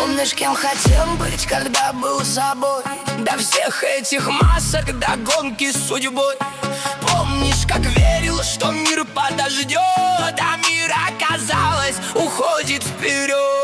Помнишь, кем хотел быть, когда был собой? До всех этих масок, до гонки с судьбой. Помнишь, как верил, что мир подождет, а мир, оказалось, уходит вперед.